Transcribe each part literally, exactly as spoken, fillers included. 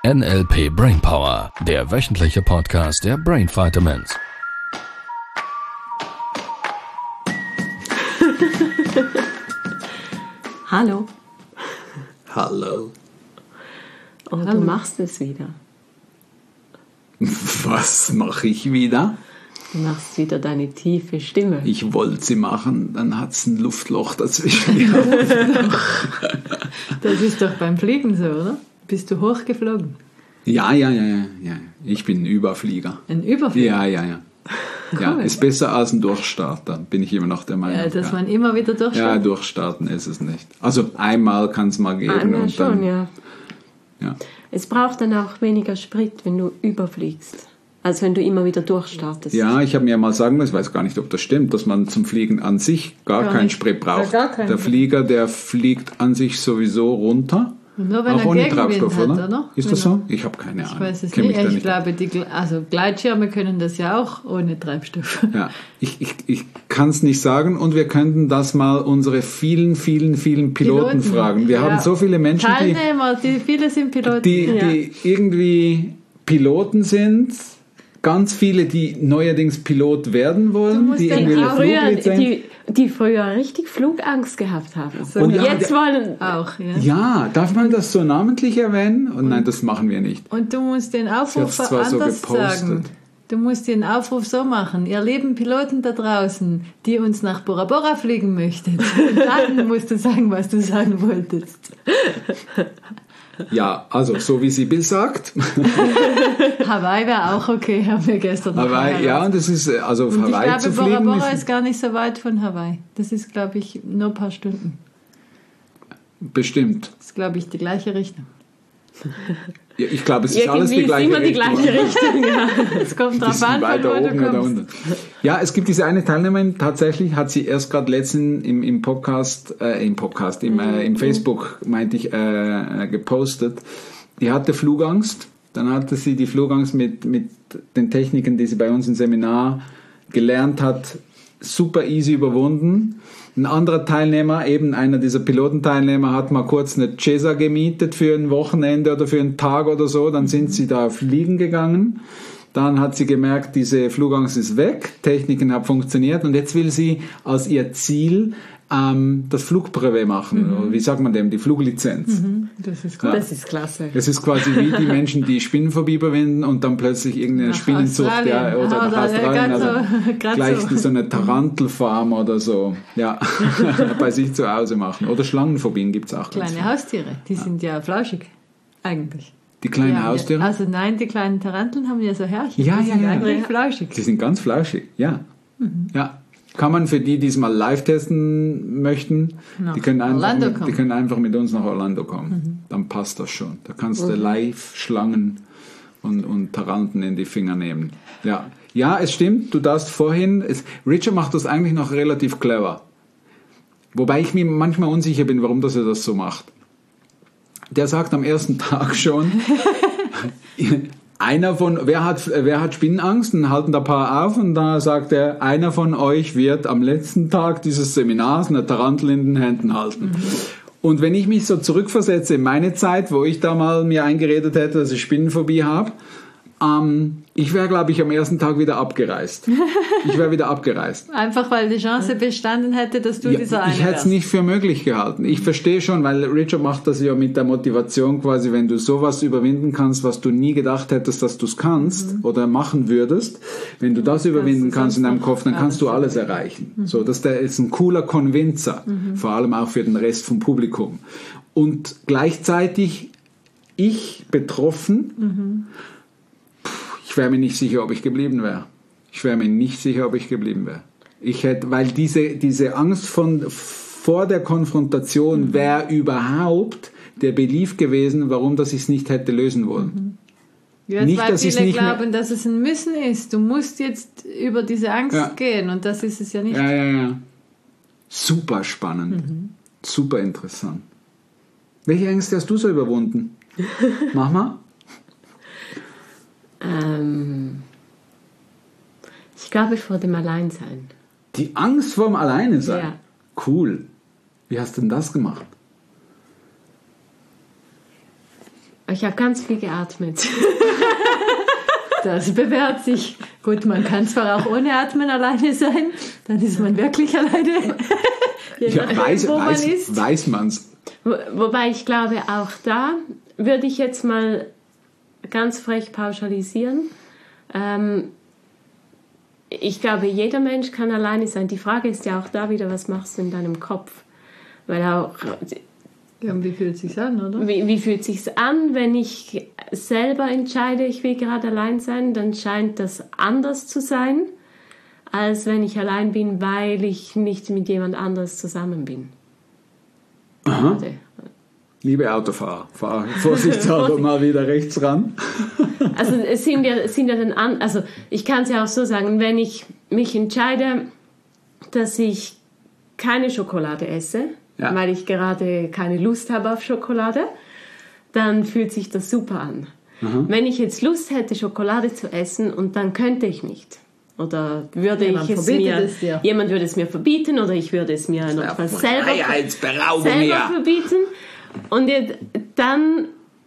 N L P Brainpower, der wöchentliche Podcast der Brain Vitamins. Hallo. Hallo. Oh, Hallo. Du machst es wieder. Was mache ich wieder? Du machst wieder deine tiefe Stimme. Ich wollte sie machen, dann hat es ein Luftloch dazwischen. Das ist doch beim Fliegen so, oder? Bist du hochgeflogen? Ja, ja, ja, ja, ja. Ich bin ein Überflieger. Ein Überflieger? Ja, ja, ja. Cool. Ja, ist besser als ein Durchstarter, bin ich immer noch der Meinung. Ja, dass ja. man immer wieder durchstartet? Ja, durchstarten ist es nicht. Also einmal kann es mal geben. Einmal und schon, dann, ja. ja. Es braucht dann auch weniger Sprit, wenn du überfliegst, als wenn du immer wieder durchstartest. Ja, ich habe mir mal sagen lassen, ich weiß gar nicht, ob das stimmt, dass man zum Fliegen an sich gar, gar keinen nicht. Sprit braucht. Ja, gar keinen. Der Flieger, der fliegt an sich sowieso runter. Nur wenn auch er ohne Gegenwind Treibstoff, hat, oder? oder? Ist wenn das so? Ich habe keine Ahnung. Ich weiß es Kenn nicht. mich da Ich nicht glaube, die also Gleitschirme können das ja auch ohne Treibstoff. Ja, ich, ich, ich kann es nicht sagen und wir könnten das mal unsere vielen, vielen, vielen Piloten, Piloten. fragen. Wir ja. haben so viele Menschen, Teilnehmer, die, die viele sind Piloten. Die, ja. die irgendwie Piloten sind. Ganz viele, die neuerdings Pilot werden wollen, die irgendwie eine Fluglizenz, die, die früher richtig Flugangst gehabt haben. So und ja, jetzt wollen auch. Ja. ja, darf man das so namentlich erwähnen? Und nein, das machen wir nicht. Und du musst den Aufruf anders so sagen. Du musst den Aufruf so machen. Ihr lieben Piloten da draußen, die uns nach Bora Bora fliegen möchtet. Dann musst du sagen, was du sagen wolltest. Ja, also so wie Sibyl sagt. Hawaii wäre auch okay, haben wir gestern noch Hawaii, ja, und das ist, also auf und Hawaii ich glaube, zu fliegen. Bora Bora ist, ist gar nicht so weit von Hawaii. Das ist, glaube ich, nur ein paar Stunden. Bestimmt. Das ist, glaube ich, die gleiche Richtung. Ja, ich glaube, es ist Irgendwie alles die gleiche ist immer Richtung. die gleiche Richtung. Ja. Es kommt drauf an, weiter von wo oben du oder kommst. unten. Ja, es gibt diese eine Teilnehmerin, tatsächlich hat sie erst gerade letztens im, im Podcast, äh, im Podcast, im, äh, im Facebook, meinte ich, äh, gepostet. Die hatte Flugangst. Dann hatte sie die Flugangst mit, mit den Techniken, die sie bei uns im Seminar gelernt hat, super easy überwunden. Ein anderer Teilnehmer, eben einer dieser Pilotenteilnehmer, hat mal kurz eine Cesa gemietet für ein Wochenende oder für einen Tag oder so. Dann sind sie da fliegen gegangen. Dann hat sie gemerkt, diese Flugangst ist weg, Techniken haben funktioniert und jetzt will sie als ihr Ziel ähm, das Flugbrevet machen. Mhm. Oder wie sagt man dem? Die Fluglizenz. Mhm. Das ist gut. Ja. Das ist klasse. Das ist quasi wie die Menschen, die Spinnenphobie überwinden und dann plötzlich irgendeine nach Spinnenzucht ja, oder ah, nach Australien. Also so, gleich so. so eine Tarantelfarm oder so. Ja, bei sich zu Hause machen. Oder Schlangenphobien gibt es auch. Kleine Haustiere, die ja. sind ja flauschig, eigentlich. Die kleinen ja, Haustiere? Also nein, die kleinen Taranteln haben ja so Härchen. Ja, die ja, sind ja. eigentlich ja. flauschig. Die sind ganz flauschig, ja. Mhm. Ja. Kann man für die, die es mal live testen möchten, die können, einfach mit, die können einfach mit uns nach Orlando kommen. Mhm. Dann passt das schon. Da kannst du mhm. live Schlangen und, und Taranten in die Finger nehmen. Ja, ja, es stimmt, du darfst vorhin, es, Richard macht das eigentlich noch relativ clever. Wobei ich mir manchmal unsicher bin, warum das er das so macht. Der sagt am ersten Tag schon, einer von, wer hat, wer hat Spinnenangst? Dann halten da ein paar auf und da sagt er, einer von euch wird am letzten Tag dieses Seminars eine Tarantel in den Händen halten. Mhm. Und wenn ich mich so zurückversetze in meine Zeit, wo ich da mal mir eingeredet hätte, dass ich Spinnenphobie habe, ähm, ich wäre, glaube ich, am ersten Tag wieder abgereist. Ich wäre wieder abgereist. Einfach, weil die Chance bestanden hätte, dass du ja, dieser eine Ich hätte es nicht für möglich gehalten. Ich verstehe schon, weil Richard macht das ja mit der Motivation quasi, wenn du sowas überwinden kannst, was du nie gedacht hättest, dass du es kannst mhm. oder machen würdest. Wenn du das, das überwinden kannst in deinem Kopf, dann kannst du alles erreichen. Mhm. So, das ist ein cooler Convincer, mhm. vor allem auch für den Rest vom Publikum. Und gleichzeitig ich betroffen, mhm. ich wäre mir nicht sicher, ob ich geblieben wäre. Ich wäre mir nicht sicher, ob ich geblieben wäre. Ich hätte, weil diese, diese Angst von, vor der Konfrontation mhm. wäre überhaupt der Belief gewesen, warum das ich es nicht hätte lösen wollen. Mhm. Ja, nicht, weil dass viele nicht glauben, mehr, dass es ein Müssen ist. Du musst jetzt über diese Angst ja. gehen und das ist es ja nicht. Ja, ja, ja. Super spannend. Mhm. Super interessant. Welche Ängste hast du so überwunden? Mach mal. Ähm, ich glaube vor dem Alleinsein. Die Angst vorm Alleine-Sein? Ja. Cool. Wie hast du denn das gemacht? Ich habe ganz viel geatmet. Das bewährt sich. Gut, man kann zwar auch ohne Atmen alleine sein, dann ist man wirklich alleine. Je ja, nachdem, weiß, wo weiß, man ist. weiß man's. Wo, wobei ich glaube, auch da würde ich jetzt mal ganz frech pauschalisieren. Ähm, ich glaube, jeder Mensch kann alleine sein. Die Frage ist ja auch da wieder, was machst du in deinem Kopf? Weil auch... Ja, und wie fühlt es sich an, oder? Wie, wie fühlt es sich an, wenn ich selber entscheide, ich will gerade allein sein, dann scheint das anders zu sein, als wenn ich allein bin, weil ich nicht mit jemand anderes zusammen bin. Aha. Liebe Autofahrer, fahr vorsichtshalber mal wieder rechts ran. Also es sind ja, es sind ja dann an, also ich kann es ja auch so sagen, wenn ich mich entscheide, dass ich keine Schokolade esse, ja. weil ich gerade keine Lust habe auf Schokolade, dann fühlt sich das super an. Mhm. Wenn ich jetzt Lust hätte, Schokolade zu essen und dann könnte ich nicht. Oder würde jemand ich es mir, es jemand würde es mir verbieten oder ich würde es mir notfalls selber, selber verbieten. Und jetzt, dann,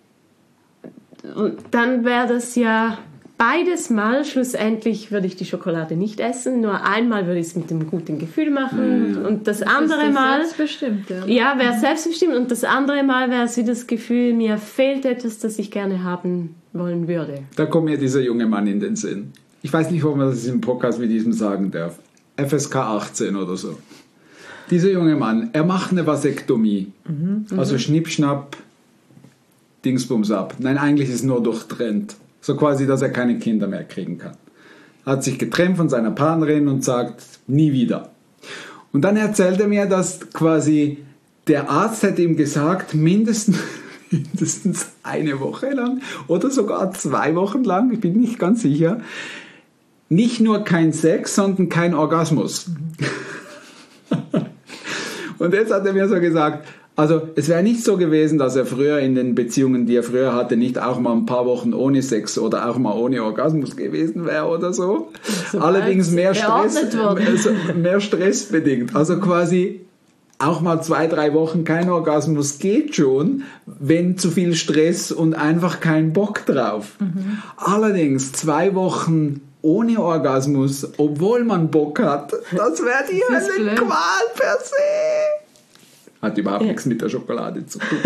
dann wäre das ja beides Mal, schlussendlich würde ich die Schokolade nicht essen, nur einmal würde ich es mit einem guten Gefühl machen mhm. und das, das andere ist Mal... selbstbestimmt, ja. Ja, wäre selbstbestimmt und das andere Mal wäre es wie das Gefühl, mir fehlt etwas, das ich gerne haben wollen würde. Da kommt mir dieser junge Mann in den Sinn. Ich weiß nicht, ob man das im Podcast mit diesem sagen darf. F S K achtzehn oder so. Dieser junge Mann, er macht eine Vasektomie. Mhm. Also Schnipp-Schnapp, Dingsbums ab. Nein, eigentlich ist es nur durchtrennt. So quasi, dass er keine Kinder mehr kriegen kann. Hat sich getrennt von seiner Partnerin und sagt, nie wieder. Und dann erzählt er mir, dass quasi der Arzt hätte ihm gesagt, mindestens, mindestens eine Woche lang oder sogar zwei Wochen lang, ich bin nicht ganz sicher, nicht nur kein Sex, sondern kein Orgasmus. Mhm. Und jetzt hat er mir so gesagt, also es wäre nicht so gewesen, dass er früher in den Beziehungen, die er früher hatte, nicht auch mal ein paar Wochen ohne Sex oder auch mal ohne Orgasmus gewesen wäre oder so. so Allerdings mehr Stress, also mehr stressbedingt. Also quasi auch mal zwei, drei Wochen kein Orgasmus geht schon, wenn zu viel Stress und einfach kein Bock drauf. Mhm. Allerdings zwei Wochen ohne Orgasmus, obwohl man Bock hat, das wäre die Höllenqual per se. Hat überhaupt ja. nichts mit der Schokolade zu tun.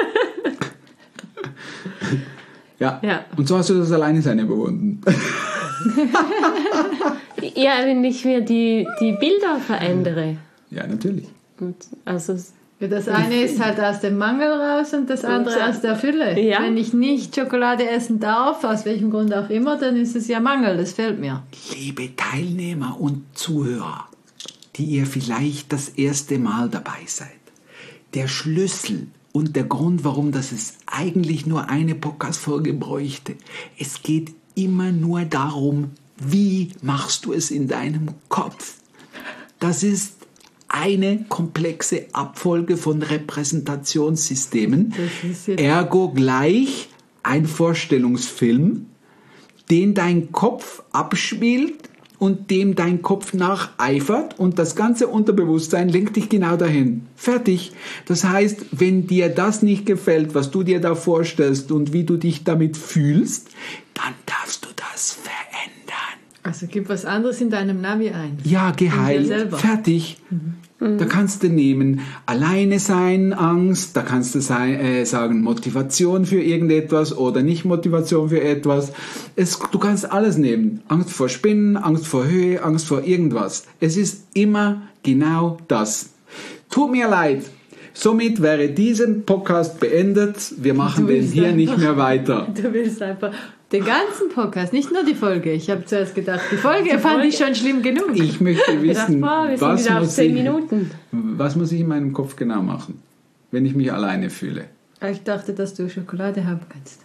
ja. ja, und so hast du das Alleinesein überwunden. Ja, wenn ich mir die, die Bilder verändere. Ja, natürlich. Und also ja, das eine ist halt aus dem Mangel raus und das andere und, aus der Fülle. Ja. Wenn ich nicht Schokolade essen darf, aus welchem Grund auch immer, dann ist es ja Mangel, das fehlt mir. Liebe Teilnehmer und Zuhörer, die ihr vielleicht das erste Mal dabei seid, der Schlüssel und der Grund, warum das es eigentlich nur eine Podcast-Folge bräuchte, es geht immer nur darum, wie machst du es in deinem Kopf? Das ist eine komplexe Abfolge von Repräsentationssystemen, ergo gleich ein Vorstellungsfilm, den dein Kopf abspielt und dem dein Kopf nacheifert und das ganze Unterbewusstsein lenkt dich genau dahin. Fertig. Das heißt, wenn dir das nicht gefällt, was du dir da vorstellst und wie du dich damit fühlst, dann darfst du das verändern. Also gib was anderes in deinem Navi ein. Ja, geheilt. Fertig. Mhm. Da kannst du nehmen, alleine sein, Angst, da kannst du sein, äh, sagen, Motivation für irgendetwas oder nicht Motivation für etwas. Es, du kannst alles nehmen. Angst vor Spinnen, Angst vor Höhe, Angst vor irgendwas. Es ist immer genau das. Tut mir leid. Somit wäre diesen Podcast beendet. Wir machen den hier einfach nicht mehr weiter. Du willst einfach den ganzen Podcast, nicht nur die Folge. Ich habe zuerst gedacht, die Folge die fand Folge. ich schon schlimm genug. Ich möchte wissen, gedacht, boah, was, muss ich, Minuten. was muss ich in meinem Kopf genau machen, wenn ich mich alleine fühle? Ich dachte, dass du Schokolade haben kannst.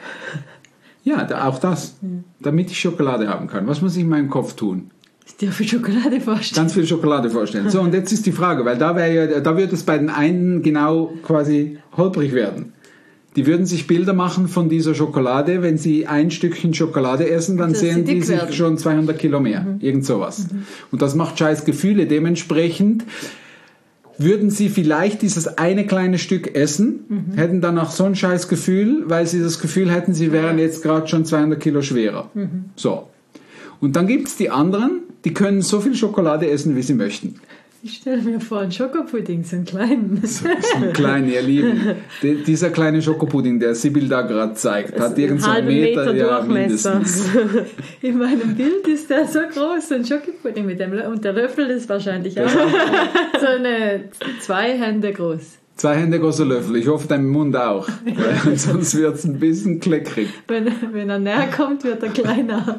Ja, da, auch das. Hm. Damit ich Schokolade haben kann. Was muss ich in meinem Kopf tun? Dir viel Schokolade vorstellen. Ganz viel Schokolade vorstellen. So, und jetzt ist die Frage, weil da, ja, da wird es bei den einen genau quasi holprig werden. Die würden sich Bilder machen von dieser Schokolade. Wenn sie ein Stückchen Schokolade essen, dann also, sehen die sich werden. schon zweihundert Kilo mehr. Mhm. Irgend sowas. Mhm. Und das macht scheiß Gefühle. Dementsprechend würden sie vielleicht dieses eine kleine Stück essen, mhm. hätten danach so ein scheiß Gefühl, weil sie das Gefühl hätten, sie wären jetzt gerade schon zweihundert Kilo schwerer. Mhm. So. Und dann gibt es die anderen, die können so viel Schokolade essen, wie sie möchten. Ich stelle mir vor, einen Schokopudding, so einen kleinen. So, so einen kleinen, ihr Lieben. Die, dieser kleine Schokopudding, der Sibyl da gerade zeigt, das hat irgend so einen Meter, Meter ja, mindestens. In meinem Bild ist der so groß, so ein Schokopudding mit dem und der Löffel ist wahrscheinlich auch so eine zwei Hände groß. Zwei Hände großer Löffel. Ich hoffe, dein Mund auch. Weil sonst wird es ein bisschen kleckrig. Wenn, wenn er näher kommt, wird er kleiner.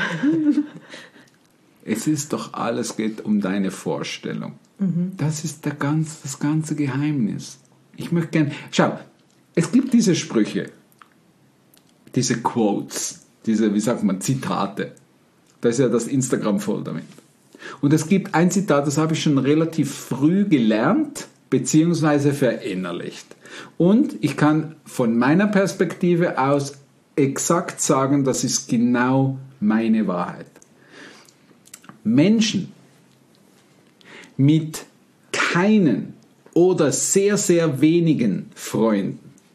Es ist doch alles geht um deine Vorstellung. Mhm. Das ist der ganz, das ganze Geheimnis. Ich möchte gerne... Schau, es gibt diese Sprüche, diese Quotes, diese, wie sagt man, Zitate. Da ist ja das Instagram voll damit. Und es gibt ein Zitat, das habe ich schon relativ früh gelernt, beziehungsweise verinnerlicht. Und ich kann von meiner Perspektive aus exakt sagen, das ist genau meine Wahrheit. Menschen mit keinen oder sehr, sehr wenigen Freunden,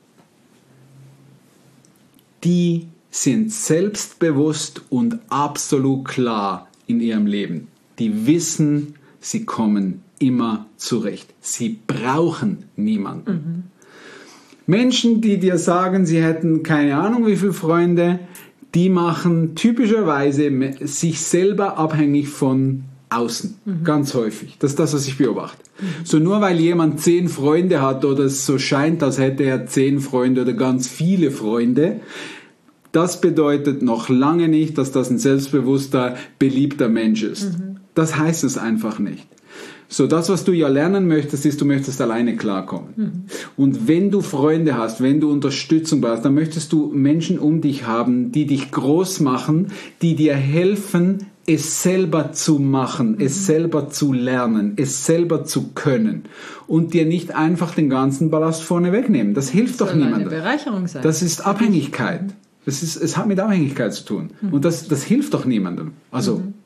die sind selbstbewusst und absolut klar in ihrem Leben. Die wissen, sie kommen immer zurecht. Sie brauchen niemanden. Mhm. Menschen, die dir sagen, sie hätten keine Ahnung wie viele Freunde, die machen typischerweise sich selber abhängig von außen. Mhm. Ganz häufig. Das ist das, was ich beobachte. Mhm. So nur weil jemand zehn Freunde hat oder es so scheint, als hätte er zehn Freunde oder ganz viele Freunde, das bedeutet noch lange nicht, dass das ein selbstbewusster, beliebter Mensch ist. Mhm. Das heißt es einfach nicht. So, das, was du ja lernen möchtest, ist, du möchtest alleine klarkommen. Mhm. Und wenn du Freunde hast, wenn du Unterstützung brauchst, dann möchtest du Menschen um dich haben, die dich groß machen, die dir helfen, es selber zu machen, mhm. es selber zu lernen, es selber zu können und dir nicht einfach den ganzen Ballast vorne wegnehmen. Das hilft das doch niemandem. Eine Bereicherung sein. Das ist Abhängigkeit. Mhm. Das ist, es hat mit Abhängigkeit zu tun. Mhm. Und das, das hilft doch niemandem. Also, mhm.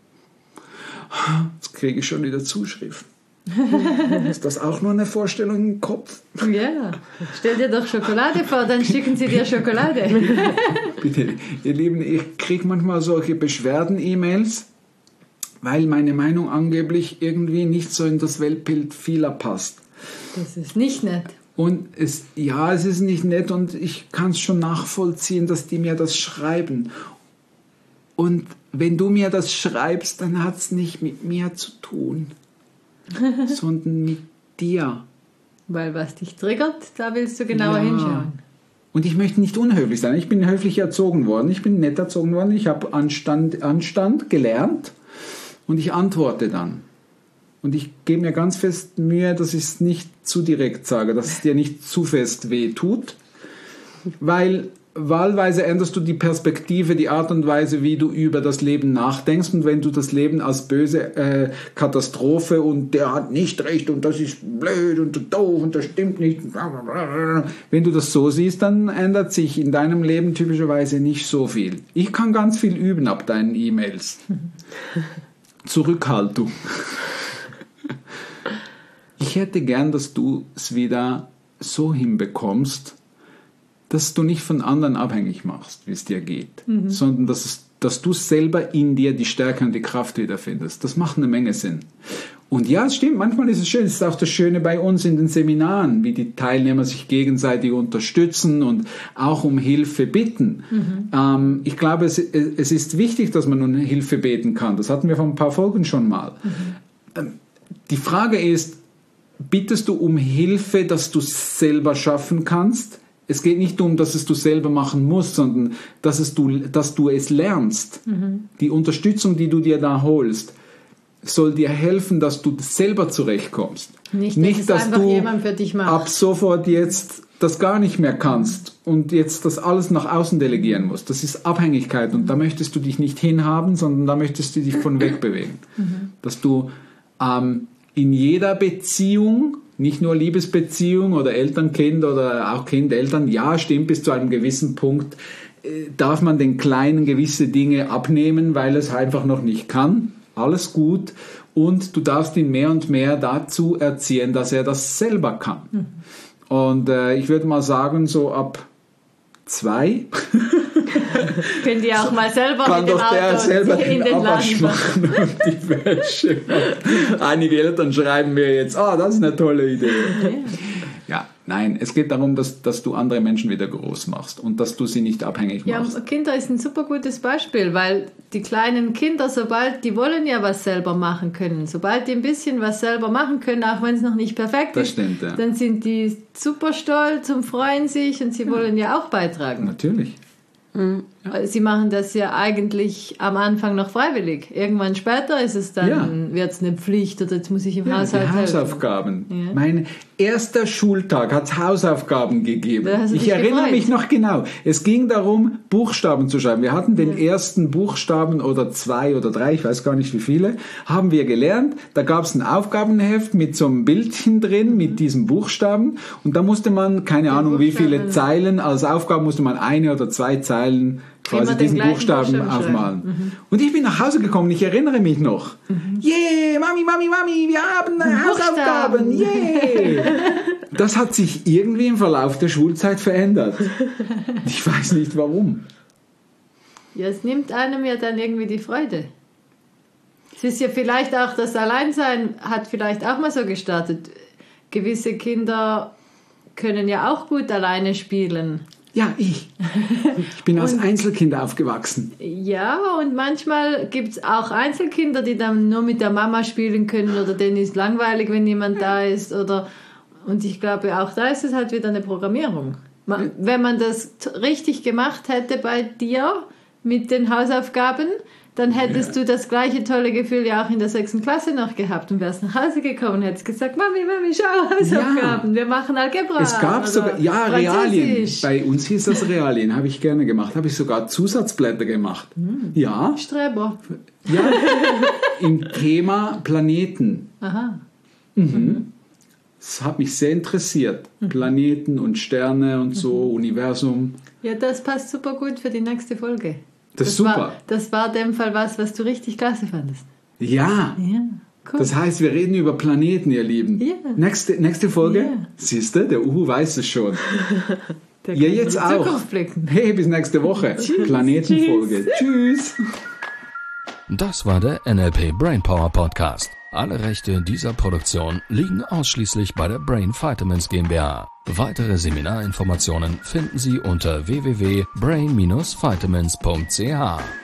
jetzt kriege ich schon wieder Zuschriften. Ist das auch nur eine Vorstellung im Kopf? Ja, stell dir doch Schokolade vor, dann schicken sie dir Schokolade. Bitte, ihr Lieben, ich kriege manchmal solche Beschwerden-E-Mails, weil meine Meinung angeblich irgendwie nicht so in das Weltbild vieler passt. Das ist nicht nett. Und es, ja, es ist nicht nett und ich kann es schon nachvollziehen, dass die mir das schreiben. Und wenn du mir das schreibst, dann hat es nicht mit mir zu tun, sondern mit dir. Weil was dich triggert, da willst du genauer ja. hinschauen. Und ich möchte nicht unhöflich sein. Ich bin höflich erzogen worden, ich bin nett erzogen worden, ich habe Anstand, Anstand gelernt und ich antworte dann. Und ich gebe mir ganz fest Mühe, dass ich es nicht zu direkt sage, dass es dir nicht zu fest weh tut, weil wahlweise änderst du die Perspektive, die Art und Weise, wie du über das Leben nachdenkst. Und wenn du das Leben als böse äh, Katastrophe und der hat nicht recht und das ist blöd und doof und das stimmt nicht, wenn du das so siehst, dann ändert sich in deinem Leben typischerweise nicht so viel. Ich kann ganz viel üben ab deinen E-Mails. Zurückhaltung. Ich hätte gern, dass du es wieder so hinbekommst, dass du nicht von anderen abhängig machst, wie es dir geht, mhm. sondern dass, es, dass du selber in dir die Stärke und die Kraft wiederfindest. Das macht eine Menge Sinn. Und ja, es stimmt, manchmal ist es schön. Es ist auch das Schöne bei uns in den Seminaren, wie die Teilnehmer sich gegenseitig unterstützen und auch um Hilfe bitten. Mhm. Ähm, ich glaube, es, es ist wichtig, dass man um Hilfe beten kann. Das hatten wir vor ein paar Folgen schon mal. Mhm. Ähm, die Frage ist, bittest du um Hilfe, dass du es selber schaffen kannst? Es geht nicht darum, dass es du selber machen musst, sondern dass, es du, dass du es lernst. Mhm. Die Unterstützung, die du dir da holst, soll dir helfen, dass du selber zurechtkommst. Nicht, dass, nicht, dass du jemand für dich macht. Ab sofort jetzt das gar nicht mehr kannst und jetzt das alles nach außen delegieren musst. Das ist Abhängigkeit und mhm. da möchtest du dich nicht hinhaben, sondern da möchtest du dich von wegbewegen. Mhm. Dass du ähm, in jeder Beziehung, nicht nur Liebesbeziehung oder Eltern-Kind oder auch Kind-Eltern, ja, stimmt, bis zu einem gewissen Punkt äh, darf man den Kleinen gewisse Dinge abnehmen, weil es einfach noch nicht kann. Alles gut. und du darfst ihn mehr und mehr dazu erziehen, dass er das selber kann. Mhm. Und äh, ich würde mal sagen, so ab zwei können die auch mal selber kann mit dem doch der Auto selber in den den Abwasch Laden machen und die Wäsche. Einige Eltern schreiben mir jetzt, ah, oh, das ist eine tolle Idee. Ja. Ja, nein, es geht darum, dass, dass du andere Menschen wieder groß machst und dass du sie nicht abhängig machst. Ja, Kinder ist ein super gutes Beispiel, weil die kleinen Kinder, sobald, die wollen ja was selber machen können. Sobald die ein bisschen was selber machen können, auch wenn es noch nicht perfekt das ist, stimmt, ja. dann sind die super stolz und freuen sich und sie ja. wollen ja auch beitragen. Natürlich. Mhm. Ja. Sie machen das ja eigentlich am Anfang noch freiwillig. Irgendwann später ist es dann, ja. wird es eine Pflicht oder jetzt muss ich im ja, Haushalt die Hausaufgaben. Ja. Mein erster Schultag hat es Hausaufgaben gegeben. Ich erinnere gefreut. mich noch genau. Es ging darum, Buchstaben zu schreiben. Wir hatten den ja. ersten Buchstaben oder zwei oder drei, ich weiß gar nicht wie viele, haben wir gelernt. Da gab es ein Aufgabenheft mit so einem Bildchen drin, mit diesen Buchstaben. Und da musste man, keine Ahnung wie viele Zeilen, als Aufgabe musste man eine oder zwei Zeilen quasi diesen Buchstaben, Buchstaben aufmalen. Mhm. Und ich bin nach Hause gekommen, ich erinnere mich noch. Mhm. Yeah, Mami, Mami, Mami, wir haben Hausaufgaben, yeah. Das hat sich irgendwie im Verlauf der Schulzeit verändert. Ich weiß nicht warum. Ja, es nimmt einem ja dann irgendwie die Freude. Es ist ja vielleicht auch, das Alleinsein hat vielleicht auch mal so gestartet. Gewisse Kinder können ja auch gut alleine spielen. Ja, ich. Ich bin als und, Einzelkind aufgewachsen. Ja, und manchmal gibt es auch Einzelkinder, die dann nur mit der Mama spielen können oder denen ist langweilig, wenn jemand da ist. Oder, und ich glaube, auch da ist es halt wieder eine Programmierung. Man, wenn man das t- richtig gemacht hätte bei dir mit den Hausaufgaben, dann hättest ja. du das gleiche tolle Gefühl ja auch in der sechsten Klasse noch gehabt und wärst nach Hause gekommen und hättest gesagt, Mami, Mami, schau, Hausaufgaben, ja. wir machen Algebra. Es gab sogar, ja, Realien. Bei uns hieß das Realien, habe ich gerne gemacht. Habe ich sogar Zusatzblätter gemacht. Mhm. Ja. Streber. Ja, im Thema Planeten. Aha. Mhm. Mhm. Das hat mich sehr interessiert. Mhm. Planeten und Sterne und so, mhm. Universum. Ja, das passt super gut für die nächste Folge. Das ist das super. War, das war in dem Fall was, was du richtig klasse fandest. Ja. Ja, cool. Das heißt, wir reden über Planeten, ihr Lieben. Ja. Nächste, nächste Folge. Ja. Siehst du, der Uhu weiß es schon. Ihr jetzt auch. Hey, bis nächste Woche. Planetenfolge. Tschüss. Das war der N L P Brainpower Podcast. Alle Rechte dieser Produktion liegen ausschließlich bei der Brain Vitamins GmbH. Weitere Seminarinformationen finden Sie unter w w w punkt brain dash vitamins punkt c h.